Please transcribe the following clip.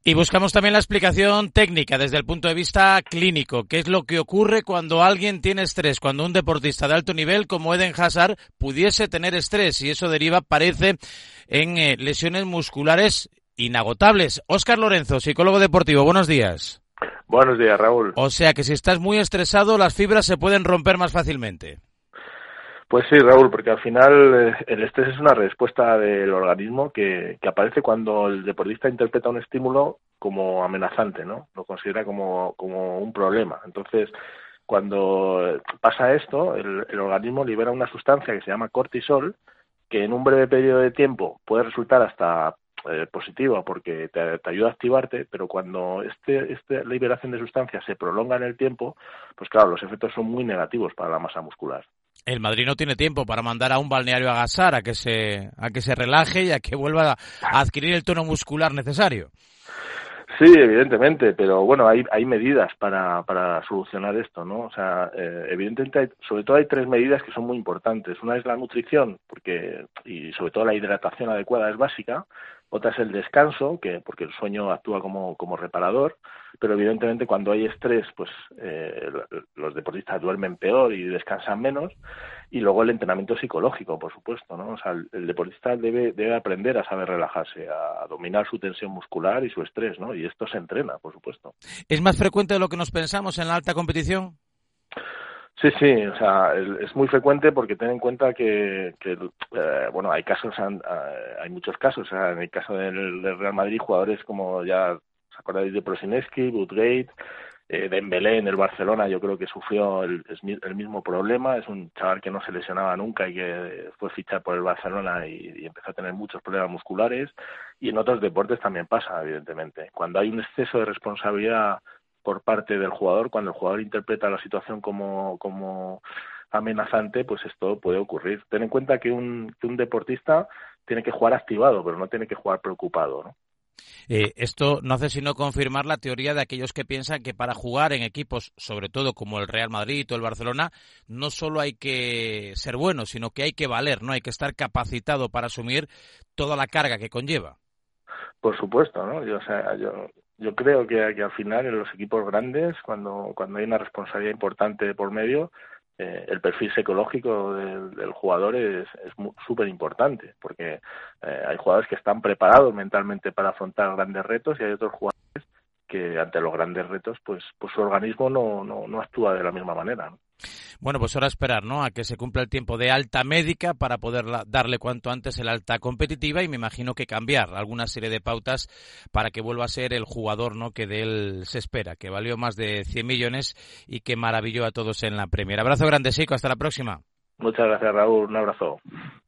Y buscamos también la explicación técnica desde el punto de vista clínico. ¿Qué es lo que ocurre cuando alguien tiene estrés? Cuando un deportista de alto nivel como Eden Hazard pudiese tener estrés y eso deriva, parece, en lesiones musculares inagotables. Óscar Lorenzo, psicólogo deportivo, buenos días. Buenos días, Raúl. O sea que si estás muy estresado, las fibras se pueden romper más fácilmente. Pues sí, Raúl, porque al final el estrés es una respuesta del organismo que aparece cuando el deportista interpreta un estímulo como amenazante, ¿no? Lo considera como un problema. Entonces, cuando pasa esto, el organismo libera una sustancia que se llama cortisol, que en un breve periodo de tiempo puede resultar hasta positiva porque te ayuda a activarte, pero cuando esta liberación de sustancias se prolonga en el tiempo, pues claro, los efectos son muy negativos para la masa muscular. El Madrid no tiene tiempo para mandar a un balneario a Gasar a que se relaje y a que vuelva a adquirir el tono muscular necesario. Sí, evidentemente, pero bueno, hay medidas para solucionar esto, ¿no? O sea, evidentemente, sobre todo hay tres medidas que son muy importantes. Una es la nutrición, y sobre todo la hidratación adecuada es básica. Otra es el descanso, porque el sueño actúa como reparador, pero evidentemente cuando hay estrés, pues los deportistas duermen peor y descansan menos. Y luego el entrenamiento psicológico, por supuesto, ¿no? O sea, el deportista debe aprender a saber relajarse, a dominar su tensión muscular y su estrés, ¿no? Y esto se entrena, por supuesto. ¿Es más frecuente de lo que nos pensamos en la alta competición? Sí, o sea, es muy frecuente porque ten en cuenta que bueno, hay casos, hay muchos casos. O sea, en el caso del Real Madrid, jugadores como ya os acordáis de Prosinecki, Woodgate, Dembélé en el Barcelona, yo creo que sufrió el mismo problema. Es un chaval que no se lesionaba nunca y que fue fichar por el Barcelona y empezó a tener muchos problemas musculares. Y en otros deportes también pasa, evidentemente. Cuando hay un exceso de responsabilidad por parte del jugador, cuando el jugador interpreta la situación como amenazante, pues esto puede ocurrir. Ten en cuenta que un deportista tiene que jugar activado, pero no tiene que jugar preocupado, ¿no? Esto no hace sino confirmar la teoría de aquellos que piensan que para jugar en equipos, sobre todo como el Real Madrid o el Barcelona, no solo hay que ser bueno, sino que hay que valer, ¿no? Hay que estar capacitado para asumir toda la carga que conlleva. Por supuesto, ¿no? Yo creo que al final en los equipos grandes, cuando hay una responsabilidad importante por medio, el perfil psicológico del jugador es súper importante, porque hay jugadores que están preparados mentalmente para afrontar grandes retos y hay otros jugadores que ante los grandes retos pues su organismo no actúa de la misma manera, ¿no? Bueno, pues ahora esperar, ¿no?, a que se cumpla el tiempo de alta médica para poder darle cuanto antes el alta competitiva y me imagino que cambiar alguna serie de pautas para que vuelva a ser el jugador, ¿no?, que de él se espera, que valió más de 100 millones y que maravilló a todos en la Premier. Abrazo grande, Sico, hasta la próxima. Muchas gracias, Raúl, un abrazo.